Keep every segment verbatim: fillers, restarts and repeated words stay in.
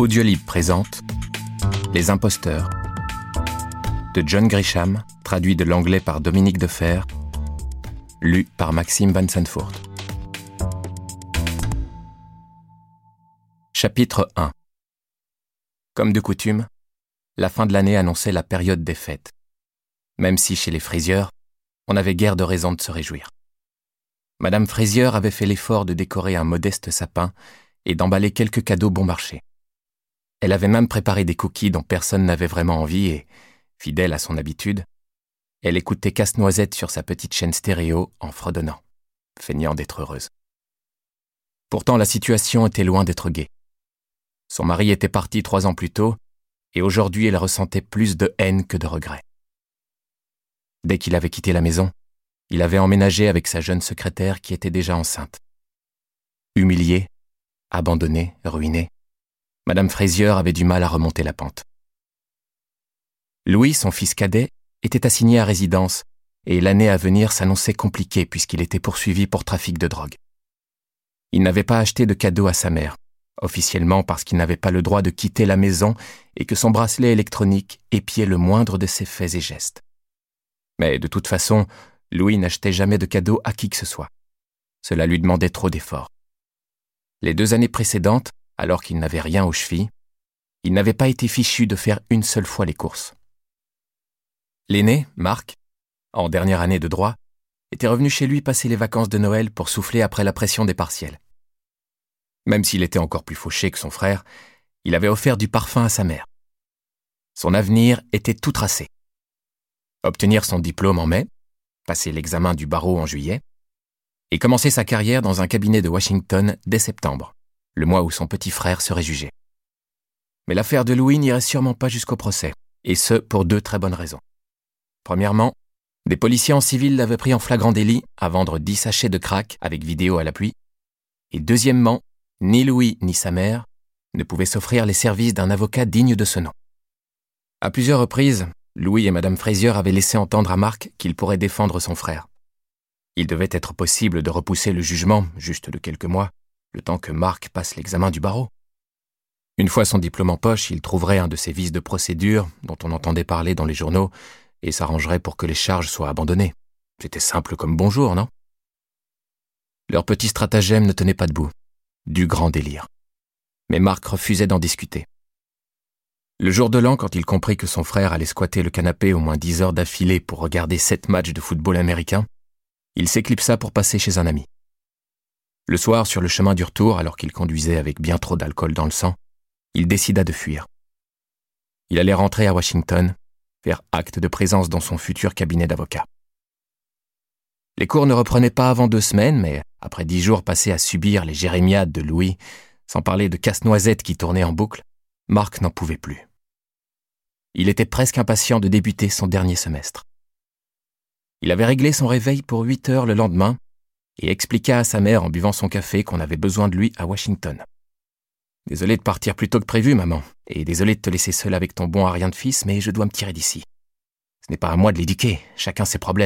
Audiolib présente Les Imposteurs de John Grisham, traduit de l'anglais par Dominique Defer, lu par Maxime Van Sanford. Chapitre un. Comme de coutume, la fin de l'année annonçait la période des fêtes, même si chez les Frazier, on n'avait guère de raison de se réjouir. Madame Frazier avait fait l'effort de décorer un modeste sapin et d'emballer quelques cadeaux bon marché. Elle avait même préparé des cookies dont personne n'avait vraiment envie et, fidèle à son habitude, elle écoutait Casse-Noisette sur sa petite chaîne stéréo en fredonnant, feignant d'être heureuse. Pourtant, la situation était loin d'être gaie. Son mari était parti trois ans plus tôt et aujourd'hui elle ressentait plus de haine que de regret. Dès qu'il avait quitté la maison, il avait emménagé avec sa jeune secrétaire qui était déjà enceinte. Humiliée, abandonnée, ruinée, Madame Frazier avait du mal à remonter la pente. Louis, son fils cadet, était assigné à résidence et l'année à venir s'annonçait compliquée puisqu'il était poursuivi pour trafic de drogue. Il n'avait pas acheté de cadeau à sa mère, officiellement parce qu'il n'avait pas le droit de quitter la maison et que son bracelet électronique épiait le moindre de ses faits et gestes. Mais de toute façon, Louis n'achetait jamais de cadeau à qui que ce soit. Cela lui demandait trop d'efforts. Les deux années précédentes, alors qu'il n'avait rien aux chevilles, il n'avait pas été fichu de faire une seule fois les courses. L'aîné, Marc, en dernière année de droit, était revenu chez lui passer les vacances de Noël pour souffler après la pression des partiels. Même s'il était encore plus fauché que son frère, il avait offert du parfum à sa mère. Son avenir était tout tracé. Obtenir son diplôme en mai, passer l'examen du barreau en juillet, et commencer sa carrière dans un cabinet de Washington dès septembre, le mois où son petit frère serait jugé. Mais l'affaire de Louis n'irait sûrement pas jusqu'au procès, et ce, pour deux très bonnes raisons. Premièrement, des policiers en civil l'avaient pris en flagrant délit à vendre dix sachets de crack avec vidéo à l'appui, et deuxièmement, ni Louis ni sa mère ne pouvaient s'offrir les services d'un avocat digne de ce nom. À plusieurs reprises, Louis et Madame Frazier avaient laissé entendre à Marc qu'il pourrait défendre son frère. Il devait être possible de repousser le jugement, juste de quelques mois, le temps que Marc passe l'examen du barreau. Une fois son diplôme en poche, il trouverait un de ces vices de procédure dont on entendait parler dans les journaux et s'arrangerait pour que les charges soient abandonnées. C'était simple comme bonjour, non? Leur petit stratagème ne tenait pas debout. Du grand délire. Mais Marc refusait d'en discuter. Le jour de l'an, quand il comprit que son frère allait squatter le canapé au moins dix heures d'affilée pour regarder sept matchs de football américain, il s'éclipsa pour passer chez un ami. Le soir, sur le chemin du retour, alors qu'il conduisait avec bien trop d'alcool dans le sang, il décida de fuir. Il allait rentrer à Washington, faire acte de présence dans son futur cabinet d'avocat. Les cours ne reprenaient pas avant deux semaines, mais après dix jours passés à subir les jérémiades de Louis, sans parler de Casse-Noisette qui tournait en boucle, Marc n'en pouvait plus. Il était presque impatient de débuter son dernier semestre. Il avait réglé son réveil pour huit heures le lendemain et expliqua à sa mère en buvant son café qu'on avait besoin de lui à Washington. « Désolé de partir plus tôt que prévu, maman, et désolé de te laisser seul avec ton bon à rien de fils, mais je dois me tirer d'ici. Ce n'est pas à moi de l'éduquer, chacun ses problèmes. »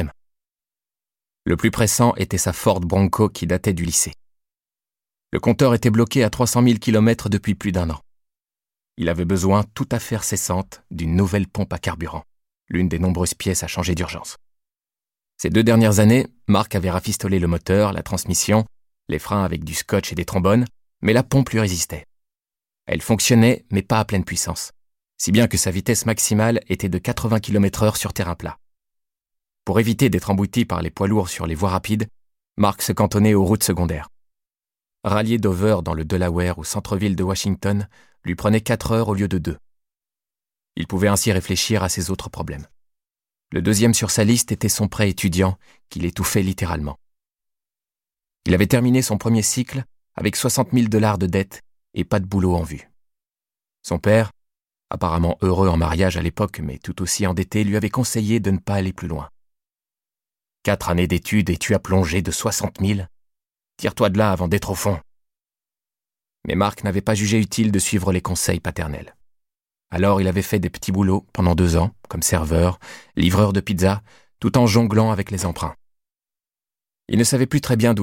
Le plus pressant était sa Ford Bronco qui datait du lycée. Le compteur était bloqué à trois cent mille kilomètres depuis plus d'un an. Il avait besoin, toute affaire cessante, d'une nouvelle pompe à carburant, l'une des nombreuses pièces à changer d'urgence. Ces deux dernières années, Marc avait rafistolé le moteur, la transmission, les freins avec du scotch et des trombones, mais la pompe lui résistait. Elle fonctionnait, mais pas à pleine puissance, si bien que sa vitesse maximale était de quatre-vingts kilomètres heure sur terrain plat. Pour éviter d'être embouti par les poids lourds sur les voies rapides, Marc se cantonnait aux routes secondaires. Rallier Dover dans le Delaware au centre-ville de Washington lui prenait quatre heures au lieu de deux. Il pouvait ainsi réfléchir à ses autres problèmes. Le deuxième sur sa liste était son prêt étudiant, qui l'étouffait littéralement. Il avait terminé son premier cycle avec soixante mille dollars de dettes et pas de boulot en vue. Son père, apparemment heureux en mariage à l'époque, mais tout aussi endetté, lui avait conseillé de ne pas aller plus loin. Quatre années d'études et tu as plongé de soixante mille? Tire-toi de là avant d'être au fond. Mais Marc n'avait pas jugé utile de suivre les conseils paternels. Alors il avait fait des petits boulots pendant deux ans, comme serveur, livreur de pizza, tout en jonglant avec les emprunts. Il ne savait plus très bien d'où